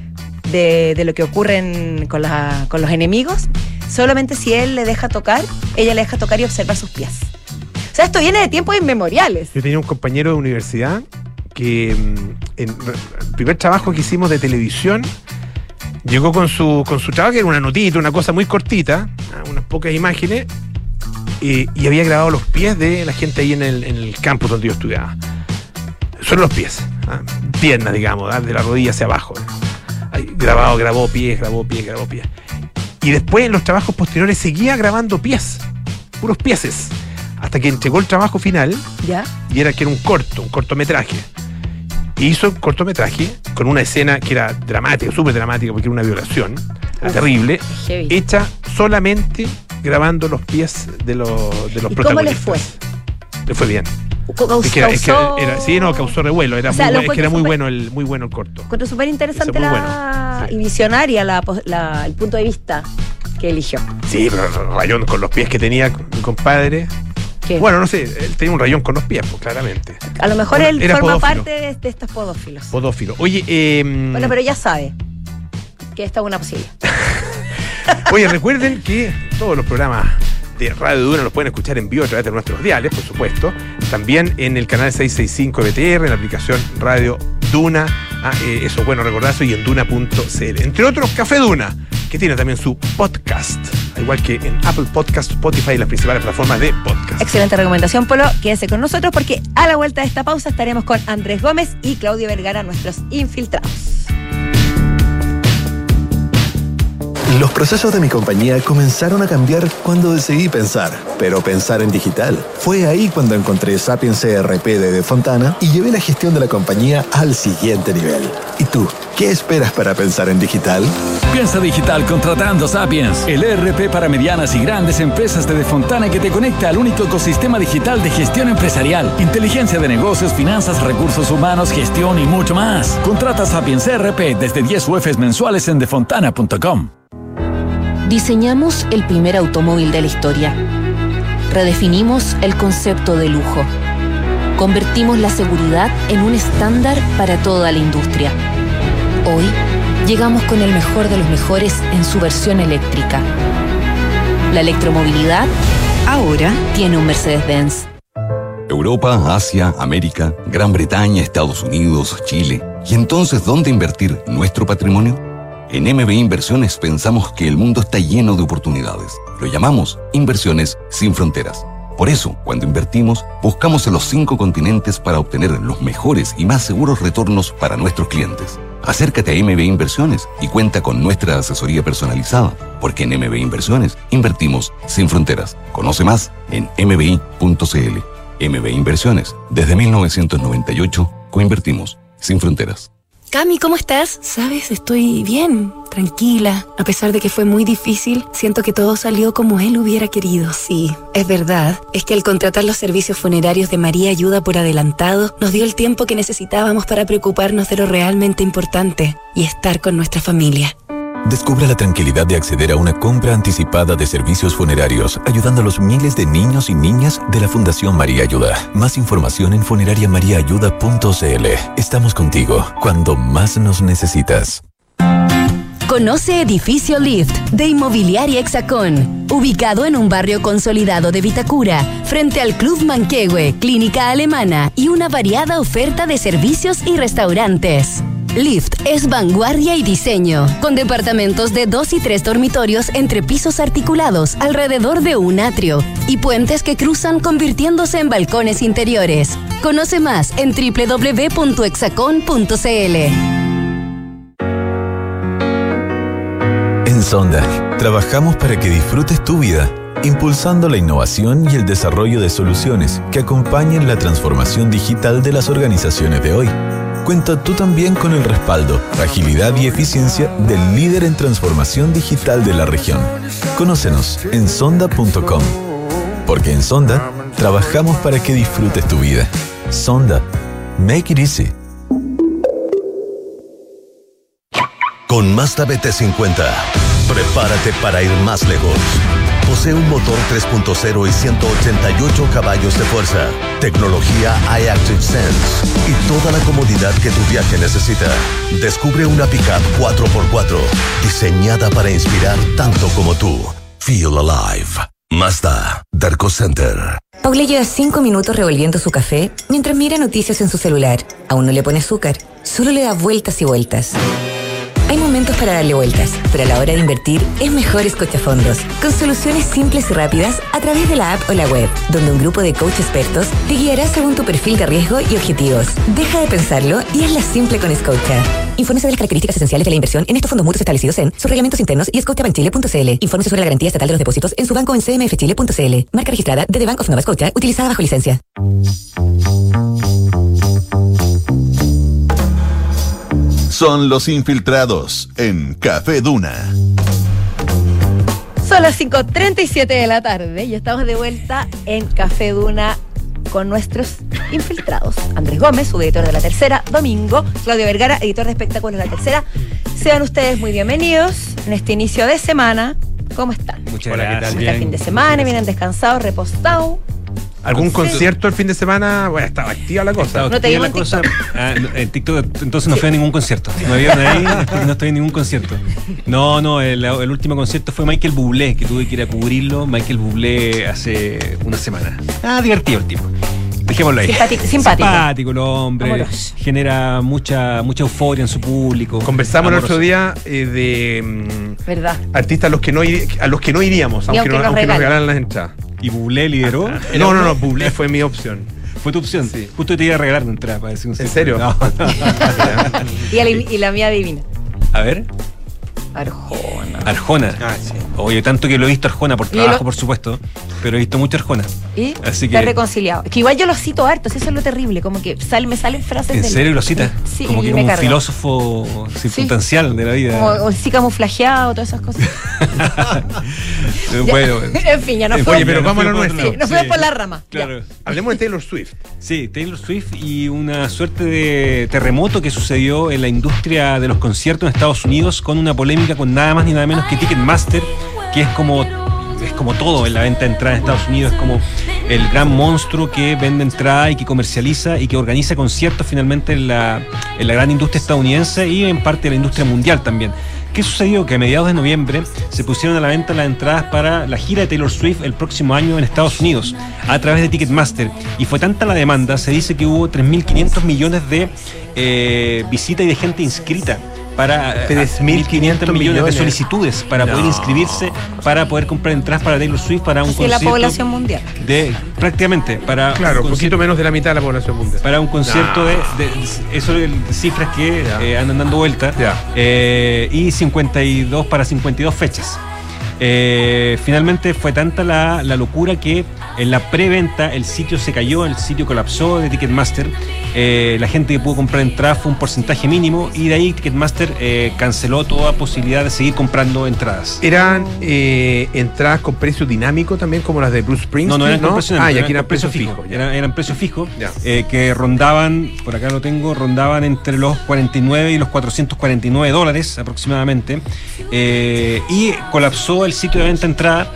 de lo que ocurre con los enemigos, solamente si él le deja tocar, ella le deja tocar y observa sus pies. O sea, esto viene de tiempos inmemoriales. Yo tenía un compañero de universidad que en el primer trabajo que hicimos de televisión llegó con su trabajo, que era una notita, una cosa muy cortita, unas pocas imágenes, y había grabado los pies de la gente ahí en el campus donde yo estudiaba. Solo los pies, piernas, digamos, de la rodilla hacia abajo. Grabó pies. Y después en los trabajos posteriores seguía grabando pies, puros pieses, hasta que entregó el trabajo final. ¿Ya? Y era un cortometraje. Y hizo un cortometraje con una escena que era dramática, súper dramática, porque era una violación terrible, hecha solamente grabando los pies de los protagonistas. ¿Cómo le fue? Le fue bien. Causó revuelo. Era muy bueno el corto. Encuentro súper interesante y visionaria el punto de vista que eligió. Sí, pero rayón con los pies que tenía mi compadre. ¿Qué? Bueno, no sé, él tenía un rayón con los pies, pues, claramente. A lo mejor él forma podófilo. parte de estos podófilos. Podófilo. Oye, bueno, pero ya sabe que esta es una posibilidad. Oye, recuerden que todos los programas de Radio Duna los pueden escuchar en vivo a través de nuestros diales, por supuesto. También en el canal 665 BTR, en la aplicación Radio Duna. Eso es bueno recordarse, y en duna.cl. Entre otros, Café Duna, que tiene también su podcast, al igual que en Apple Podcast, Spotify y las principales plataformas de podcast. Excelente recomendación, Polo. Quédese con nosotros porque a la vuelta de esta pausa estaremos con Andrés Gómez y Claudio Vergara, nuestros infiltrados. Los procesos de mi compañía comenzaron a cambiar cuando decidí pensar, pero pensar en digital. Fue ahí cuando encontré Sapiens ERP de Defontana y llevé la gestión de la compañía al siguiente nivel. ¿Y tú, qué esperas para pensar en digital? Piensa digital contratando Sapiens, el ERP para medianas y grandes empresas de Defontana que te conecta al único ecosistema digital de gestión empresarial, inteligencia de negocios, finanzas, recursos humanos, gestión y mucho más. Contrata Sapiens ERP desde 10 UFs mensuales en defontana.com. Diseñamos el primer automóvil de la historia. Redefinimos el concepto de lujo. Convertimos la seguridad en un estándar para toda la industria. Hoy, llegamos con el mejor de los mejores en su versión eléctrica. La electromovilidad ahora tiene un Mercedes-Benz. Europa, Asia, América, Gran Bretaña, Estados Unidos, Chile. ¿Y entonces dónde invertir nuestro patrimonio? En MBI Inversiones pensamos que el mundo está lleno de oportunidades. Lo llamamos Inversiones Sin Fronteras. Por eso, cuando invertimos, buscamos en los 5 continentes para obtener los mejores y más seguros retornos para nuestros clientes. Acércate a MBI Inversiones y cuenta con nuestra asesoría personalizada, porque en MBI Inversiones invertimos sin fronteras. Conoce más en mbi.cl. MBI Inversiones, desde 1998, coinvertimos sin fronteras. Cami, ¿cómo estás? Sabes, estoy bien, tranquila. A pesar de que fue muy difícil, siento que todo salió como él hubiera querido. Sí, es verdad. Es que al contratar los servicios funerarios de María Ayuda por adelantado, nos dio el tiempo que necesitábamos para preocuparnos de lo realmente importante y estar con nuestra familia. Descubra la tranquilidad de acceder a una compra anticipada de servicios funerarios, ayudando a los miles de niños y niñas de la Fundación María Ayuda. Más información en funerariamariaayuda.cl. Estamos contigo cuando más nos necesitas. Conoce Edificio Lift de Inmobiliaria Hexacón, ubicado en un barrio consolidado de Vitacura, frente al Club Manquehue, Clínica Alemana y una variada oferta de servicios y restaurantes. Lift es vanguardia y diseño, con departamentos de 2 y 3 dormitorios entre pisos articulados alrededor de un atrio y puentes que cruzan convirtiéndose en balcones interiores. Conoce más en www.hexacon.cl. En Sonda, trabajamos para que disfrutes tu vida, impulsando la innovación y el desarrollo de soluciones que acompañen la transformación digital de las organizaciones de hoy. Cuenta tú también con el respaldo, agilidad y eficiencia del líder en transformación digital de la región. Conócenos en sonda.com. Porque en Sonda, trabajamos para que disfrutes tu vida. Sonda. Make it easy. Con Mazda BT50, prepárate para ir más lejos. Posee un motor 3.0 y 188 caballos de fuerza, tecnología iActive Sense y toda la comodidad que tu viaje necesita. Descubre una pickup 4x4 diseñada para inspirar tanto como tú. Feel alive. Mazda, Darko Center. Paula lleva 5 minutos revolviendo su café mientras mira noticias en su celular. Aún no le pone azúcar, solo le da vueltas y vueltas. Hay momentos para darle vueltas, pero a la hora de invertir es mejor Escochafondos, con soluciones simples y rápidas a través de la app o la web, donde un grupo de coach expertos te guiará según tu perfil de riesgo y objetivos. Deja de pensarlo y hazla simple con Scotia. Infórmese de las características esenciales de la inversión en estos fondos mutuos establecidos en sus reglamentos internos y scotiabankchile.cl. Infórmese sobre la garantía estatal de los depósitos en su banco en cmfchile.cl. Marca registrada de The Bank of Nova Scotia, utilizada bajo licencia. Son los infiltrados en Café Duna. Son las 5:37 de la tarde y estamos de vuelta en Café Duna con nuestros infiltrados. Andrés Gómez, su editor de La Tercera, Domingo, Claudio Vergara, editor de espectáculos de La Tercera. Sean ustedes muy bienvenidos en este inicio de semana. ¿Cómo están? Muchas gracias. ¿Cómo está el fin de semana? ¿Vienen descansados, repostados? ¿Algún concierto el fin de semana? Bueno, estaba activa la cosa. No te digo en TikTok. En TikTok entonces no fui a ningún concierto. No había ahí, no estoy en ningún concierto. No, el último concierto fue Michael Bublé, que tuve que ir a cubrirlo. Michael Bublé hace una semana. Divertido el tipo. Dejémoslo ahí. Simpático el hombre. Amoroso. Genera mucha euforia en su público. Conversamos el otro día de ¿verdad? Artistas a los que no iríamos, aunque nos regalaran las entradas. ¿Y Bublé lideró? No, Bublé fue mi opción. ¿Fue tu opción? Sí. Justo te iba a regalar una entrada para decir un ¿En serio? No. y la mía adivina. A ver. Arjona. Sí. Oye, tanto que lo he visto Arjona por trabajo, por supuesto, pero he visto mucho Arjona. ¿Y? Así que... Te he reconciliado. Es que igual yo lo cito harto, eso es lo terrible, como que me salen frases ¿En serio lo cita? Sí, como que como un filósofo circunstancial de la vida. O sí camuflajeado, todas esas cosas. Bueno. En fin, ya no fue. Oye, pero vamos a lo nuestro. No fue por la rama. Claro. Hablemos de Taylor Swift. Sí, Taylor Swift y una suerte de terremoto que sucedió en la industria de los conciertos en Estados Unidos con una polémica con nada más ni nada menos que Ticketmaster, que es como todo en la venta de entradas en Estados Unidos, es como el gran monstruo que vende entradas y que comercializa y que organiza conciertos finalmente en la gran industria estadounidense y en parte de la industria mundial también. ¿Qué ¿Qué sucedió? Que a mediados de noviembre se pusieron a la venta las entradas para la gira de Taylor Swift el próximo año en Estados Unidos a través de Ticketmaster. Y fue tanta la demanda, se dice que hubo 3.500 millones de visitas y de gente inscrita. Para 3.500 millones de solicitudes para poder inscribirse, para poder comprar entradas para Taylor Swift, para un concierto. De la población mundial. Prácticamente, para. Claro, un poquito menos de la mitad de la población mundial. Para un concierto de eso de cifras que andan dando vuelta. Y 52 para 52 fechas. Finalmente fue tanta la locura que en la preventa el sitio se cayó, el sitio colapsó de Ticketmaster. La gente que pudo comprar entradas fue un porcentaje mínimo y de ahí Ticketmaster canceló toda posibilidad de seguir comprando entradas. ¿Eran entradas con precio dinámico también como las de Bruce Springsteen? No eran con precio dinámico. Y aquí eran precios fijos. Eran precios fijos que rondaban, por acá lo tengo, rondaban entre los 49 y los $449 aproximadamente. Y colapsó el sitio de venta de entrada.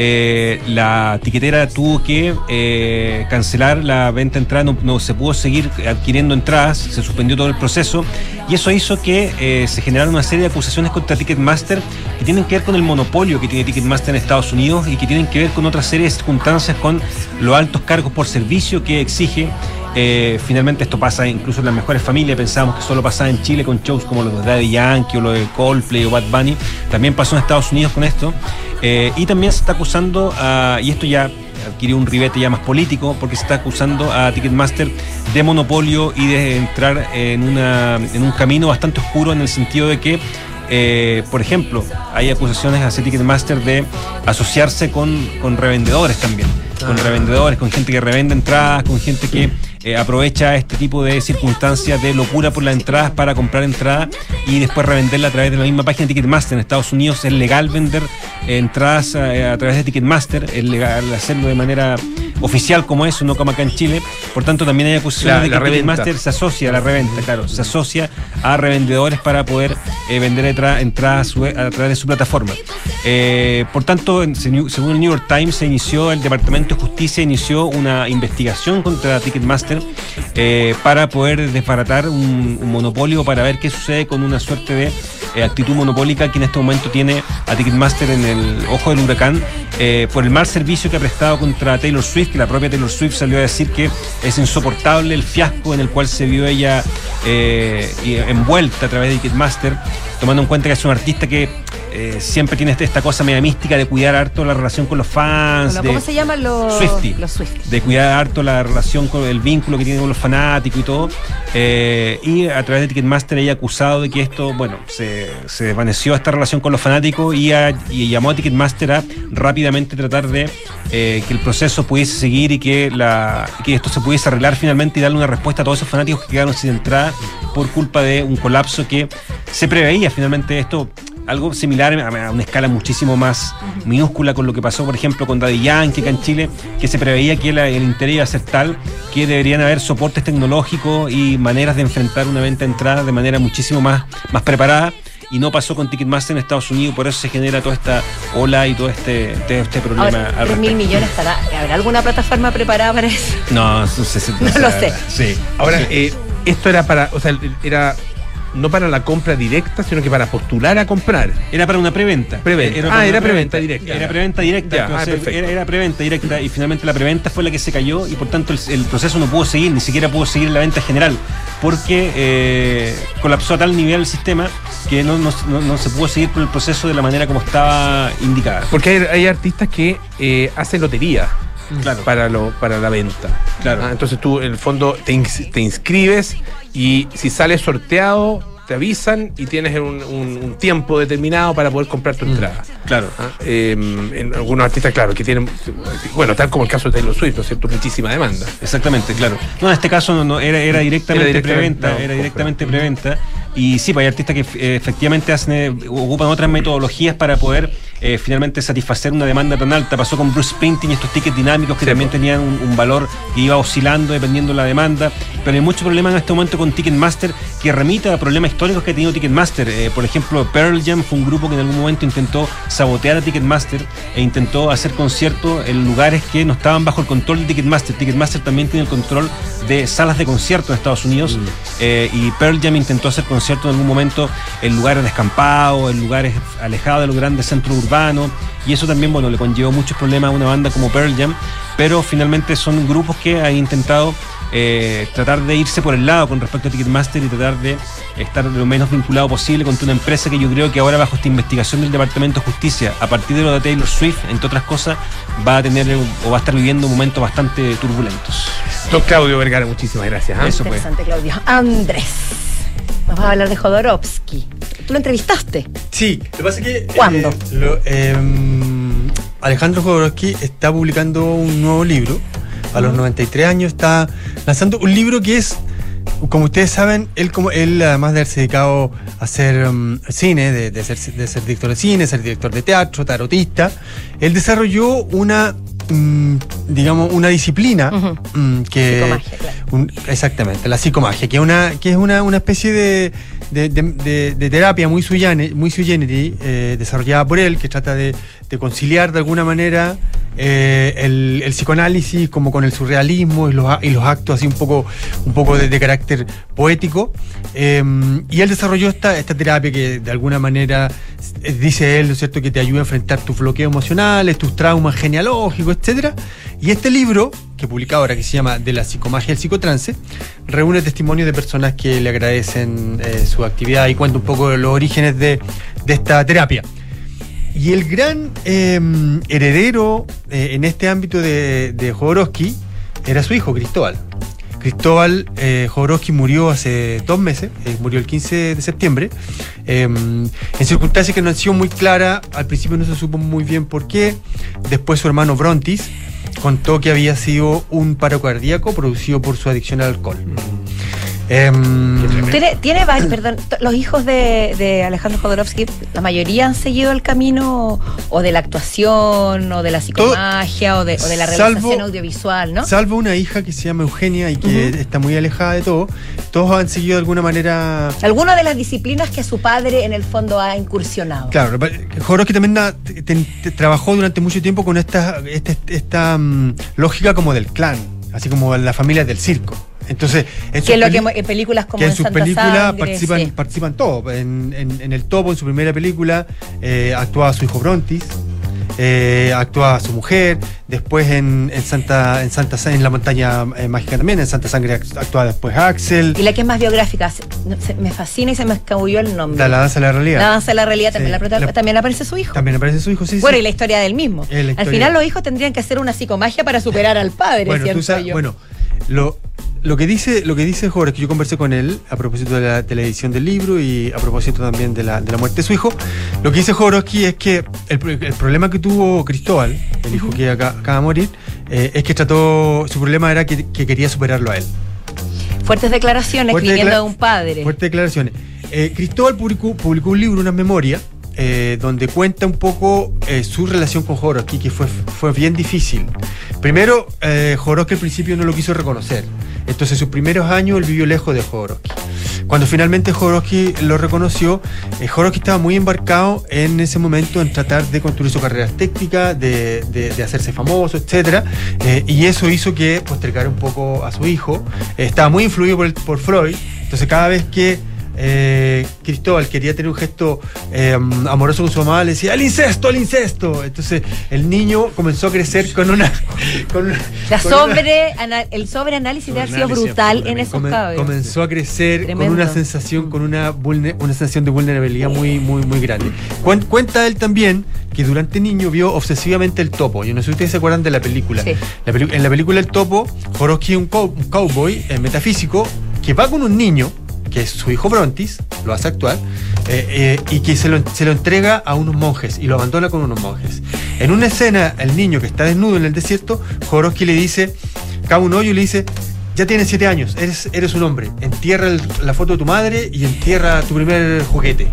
La tiquetera tuvo que cancelar la venta de entradas, no se pudo seguir adquiriendo entradas, se suspendió todo el proceso y eso hizo que se generaron una serie de acusaciones contra Ticketmaster que tienen que ver con el monopolio que tiene Ticketmaster en Estados Unidos y que tienen que ver con otra serie de circunstancias, con los altos cargos por servicio que exige. Finalmente esto pasa incluso en las mejores familias. Pensábamos que solo pasaba en Chile con shows como los de Daddy Yankee o los de Coldplay o Bad Bunny. También pasó en Estados Unidos con esto. Y también se está acusando y esto ya adquirió un ribete ya más político, porque se está acusando a Ticketmaster de monopolio y de entrar en un camino bastante oscuro, en el sentido de que por ejemplo, hay acusaciones hacia Ticketmaster de asociarse con revendedores también. Con revendedores, con gente que revende entradas, con gente que aprovecha este tipo de circunstancias de locura por las entradas para comprar entradas y después revenderla a través de la misma página de Ticketmaster. En Estados Unidos es legal vender entradas a través de Ticketmaster, es legal hacerlo de manera oficial como eso, no como acá en Chile. Por tanto, también hay acusaciones de que Ticketmaster se asocia a la reventa, claro, se asocia a revendedores para poder vender entradas a través de su plataforma. Por tanto, según el New York Times, el Departamento de Justicia inició una investigación contra Ticketmaster para poder desbaratar un monopolio, para ver qué sucede con una suerte de actitud monopólica que en este momento tiene a Ticketmaster en el ojo del huracán por el mal servicio que ha prestado contra Taylor Swift, que la propia Taylor Swift salió a decir que es insoportable el fiasco en el cual se vio ella envuelta a través de Ticketmaster, tomando en cuenta que es un artista que siempre tiene esta cosa media mística de cuidar harto la relación con los fans. ¿Cómo se llaman los Swifties? De cuidar harto la relación con el vínculo que tiene con los fanáticos y todo. Y a través de Ticketmaster ella ha acusado de que esto, se desvaneció esta relación con los fanáticos y llamó a Ticketmaster a rápidamente tratar de que el proceso pudiese seguir y que esto se pudiese arreglar finalmente y darle una respuesta a todos esos fanáticos que quedaron sin entrada por culpa de un colapso que se preveía. Finalmente esto, algo similar a una escala muchísimo más minúscula con lo que pasó, por ejemplo, con Daddy Yankee acá en Chile, que se preveía que el interés iba a ser tal que deberían haber soportes tecnológicos y maneras de enfrentar una venta de entrada de manera muchísimo más preparada, y no pasó con Ticketmaster en Estados Unidos. Por eso se genera toda esta ola y todo este problema. Ahora, 3.000 millones, ¿habrá alguna plataforma preparada para eso? No, no lo sé. Sí. Ahora, esto era era no para la compra directa, sino que para postular a comprar. Era para una preventa. Era preventa directa. Era preventa directa. Era preventa directa y finalmente la preventa fue la que se cayó y por tanto el proceso no pudo seguir, ni siquiera pudo seguir la venta general, porque colapsó a tal nivel el sistema que no se pudo seguir con el proceso de la manera como estaba indicada. Porque hay artistas que hacen lotería. Claro. Para la venta. Claro. Entonces tú, en el fondo, te inscribes y si sales sorteado, te avisan y tienes un tiempo determinado para poder comprar tu entrada. Claro. En algunos artistas, claro, que tienen, tal como el caso de Taylor Swift, ¿no es cierto? Muchísima demanda. Exactamente, claro. No, en este caso no era directamente preventa. Era directamente preventa. Y sí, pues hay artistas que efectivamente ocupan otras metodologías para poder finalmente satisfacer una demanda tan alta. Pasó con Bruce Springsteen y estos tickets dinámicos que también tenían un valor que iba oscilando dependiendo de la demanda. Pero hay mucho problema en este momento con Ticketmaster, que remite a problemas históricos que ha tenido Ticketmaster. Por ejemplo, Pearl Jam fue un grupo que en algún momento intentó sabotear a Ticketmaster e intentó hacer conciertos en lugares que no estaban bajo el control de Ticketmaster. Ticketmaster también tiene el control de salas de concierto en Estados Unidos, y Pearl Jam intentó hacer conciertos en algún momento en lugares descampados, en lugares alejados de los grandes centros urbanos, y eso también, bueno, le conllevó muchos problemas a una banda como Pearl Jam, pero finalmente son grupos que han intentado tratar de irse por el lado con respecto a Ticketmaster y tratar de estar lo menos vinculado posible con una empresa que yo creo que ahora, bajo esta investigación del Departamento de Justicia, a partir de lo de Taylor Swift, entre otras cosas, va a tener o va a estar viviendo momentos bastante turbulentos. Don Claudio Vergara, muchísimas gracias. Eso interesante, Claudio. Andrés, nos vas a hablar de Jodorowsky. ¿Tú lo entrevistaste? Sí, lo que pasa es que... ¿Cuándo? Alejandro Jodorowsky está publicando un nuevo libro. A los 93 años está lanzando un libro que es, como ustedes saben, él además de haberse dedicado a hacer cine, de ser director de cine, ser director de teatro, tarotista, él desarrolló una disciplina que... Psicomagia, claro. Exactamente, la psicomagia, que es una especie de terapia muy sui generis, desarrollada por él, que trata de conciliar de alguna manera el psicoanálisis como con el surrealismo y los actos así un poco de carácter poético, y él desarrolló esta terapia que de alguna manera dice él, ¿no es cierto?, que te ayuda a enfrentar tus bloqueos emocionales, tus traumas genealógicos, etcétera. Y este libro que publica ahora, que se llama De la psicomagia al psicotrance, reúne testimonios de personas que le agradecen su actividad y cuenta un poco de los orígenes de esta terapia. Y el gran heredero en este ámbito de Jodorowsky era su hijo, Cristóbal. Cristóbal Jodorowsky murió hace 2 meses, murió el 15 de septiembre, en circunstancias que no han sido muy claras. Al principio no se supo muy bien por qué. Después su hermano Brontis contó que había sido un paro cardíaco producido por su adicción al alcohol. Tiene varios, perdón, los hijos de Alejandro Jodorowsky, la mayoría han seguido el camino o de la actuación, o de la psicomagia, o de la realización audiovisual, ¿no? Salvo una hija que se llama Eugenia y que está muy alejada de todo. Todos han seguido de alguna manera... Algunas de las disciplinas que su padre en el fondo ha incursionado. Claro, Jodorowsky también trabajó durante mucho tiempo con esta lógica como del clan, así como la familia del circo. Entonces, en películas como que en sus Santa películas Sangre, participan todos. En El Topo, en su primera película, actuaba su hijo Brontis, actuaba su mujer. Después en La Montaña Mágica también, en Santa Sangre actuaba después Axel. Y la que es más biográfica, me fascina y se me escabulló el nombre. La Danza de la Realidad. La Danza de la Realidad, también aparece su hijo. También aparece su hijo, sí. Bueno, y la historia del mismo. Al final los hijos tendrían que hacer una psicomagia para superar al padre, bueno, ¿cierto? Bueno, lo que dice Jorge, que yo conversé con él a propósito de la edición del libro y a propósito también de la muerte de su hijo, lo que dice Jodorowsky es que el problema que tuvo Cristóbal, el hijo que acaba de morir, es que su problema era que quería superarlo a él. Fuertes declaraciones, escribiendo de un padre. Fuertes declaraciones. Cristóbal publicó un libro, una memoria, donde cuenta un poco su relación con Jodorowsky, que fue bien difícil. Primero, Jodorowsky al principio no lo quiso reconocer. Entonces, sus primeros años él vivió lejos de Jodorowsky. Cuando finalmente Jodorowsky lo reconoció, Jodorowsky estaba muy embarcado en ese momento en tratar de construir su carrera técnica, de hacerse famoso, etc. Y eso hizo que postergara un poco a su hijo. Estaba muy influido por Freud. Entonces, cada vez que Cristóbal quería tener un gesto amoroso con su mamá, le decía ¡el incesto, el incesto! Entonces el niño comenzó a crecer el sobreanálisis debe haber sido brutal en esos cabros. Comenzó a crecer Tremendo. con una sensación, una sensación de vulnerabilidad muy, muy, muy grande. Cuenta él también que durante niño vio obsesivamente El Topo. Yo no sé si ustedes se acuerdan de la película. Sí. En la película El Topo, Jodorowsky es un cowboy metafísico que va con un niño, que es su hijo Brontis, lo hace actuar, y que se lo entrega a unos monjes y lo abandona con unos monjes. En una escena, el niño que está desnudo en el desierto, Jodorowsky le dice, cava un hoyo y le dice: ya tienes 7 años, eres un hombre, entierra la foto de tu madre y entierra tu primer juguete.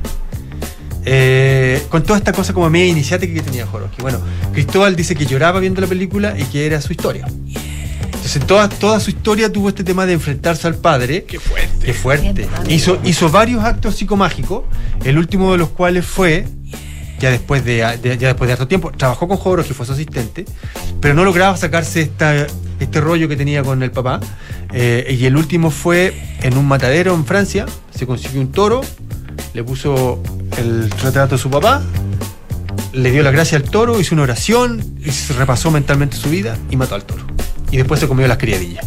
Con toda esta cosa como media iniciática que tenía Jodorowsky. Bueno, Cristóbal dice que lloraba viendo la película y que era su historia. Entonces toda su historia tuvo este tema de enfrentarse al padre. ¡Qué fuerte! ¡Qué fuerte! Hizo varios actos psicomágicos, el último de los cuales fue, ya después de harto tiempo, trabajó con Jodorowsky, fue su asistente, pero no lograba sacarse este rollo que tenía con el papá. Y el último fue en un matadero en Francia. Se consiguió un toro, le puso el retrato de su papá, le dio la gracia al toro, hizo una oración, y se repasó mentalmente su vida y mató al toro. Y después se comió las criadillas.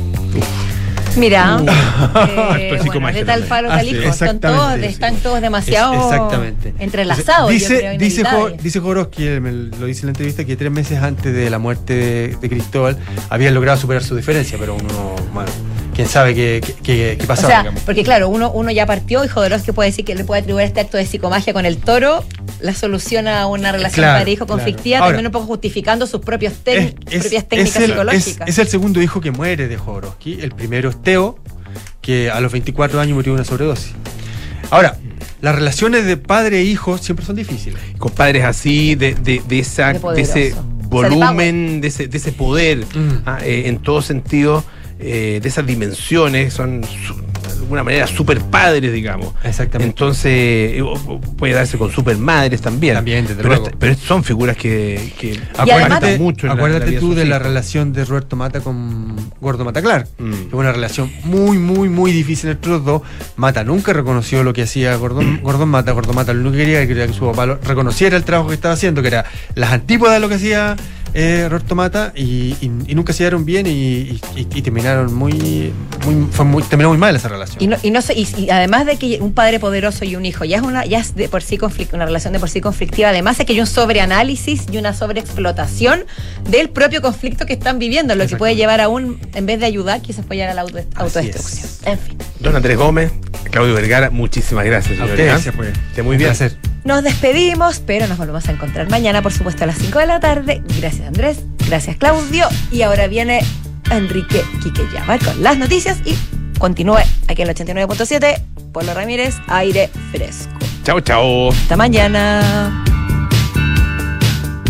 Mira, bueno, de tal palo tal hijo, están todos demasiado entrelazados. Dice Jodorowsky, lo dice en la entrevista, que 3 meses antes de la muerte de Cristóbal habían logrado superar su diferencia, pero uno, bueno, quién sabe qué pasaba. O sea, digamos. Porque claro, uno ya partió y Jodorowsky puede decir que le puede atribuir este acto de psicomagia con el toro, la solución a una relación padre-hijo conflictiva, ahora, también un poco justificando sus propias técnicas psicológicas. Es el segundo hijo que muere de Jodorowsky. El primero es Theo, que a los 24 años murió de una sobredosis. Ahora, las relaciones de padre e hijo siempre son difíciles. Con padres así, de ese volumen, de ese poder, en todo sentido, de esas dimensiones, son de alguna manera super padres, digamos. Exactamente. Entonces, puede darse con super madres también. Desde luego. Pero son figuras que acuérdate mucho. Acuérdate tú de la relación de Roberto Mata con Gordo Mata Clark. Es una relación muy, muy, muy difícil entre los dos. Mata nunca reconoció lo que hacía Gordon Mata. Gordo Mata lo único que quería que su papá reconociera el trabajo que estaba haciendo, que era las antípodas de lo que hacía Roberto Mata, y nunca se dieron bien y terminaron terminó muy mal esa relación. Y además de que un padre poderoso y un hijo ya es de por sí una relación de por sí conflictiva, además es que hay un sobreanálisis y una sobreexplotación del propio conflicto que están viviendo, lo que puede llevar aún, en vez de ayudar, quizás puede llevar a la autodestrucción. En fin. Don Andrés Gómez, Claudio Vergara, muchísimas gracias. A usted, gracias, pues. Muy bien. Nos despedimos, pero nos volvemos a encontrar mañana, por supuesto, a las 5 de la tarde. Gracias, Andrés. Gracias, Claudio. Y ahora viene Enrique Quiqueyabar con las noticias y continúe aquí en el 89.7. Polo Ramírez, aire fresco. Chao, chao. Hasta mañana.